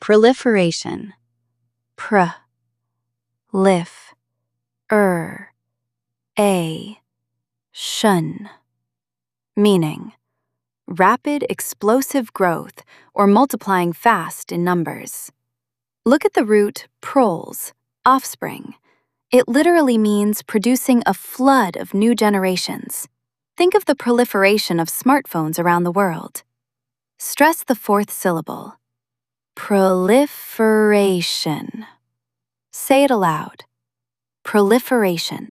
Proliferation. Proliferation. Meaning, rapid explosive growth or multiplying fast in numbers. Look at the root proles, offspring. It literally means producing a flood of new generations. Think of the proliferation of smartphones around the world. Stress the fourth syllable. Proliferation. Say it aloud. Proliferation.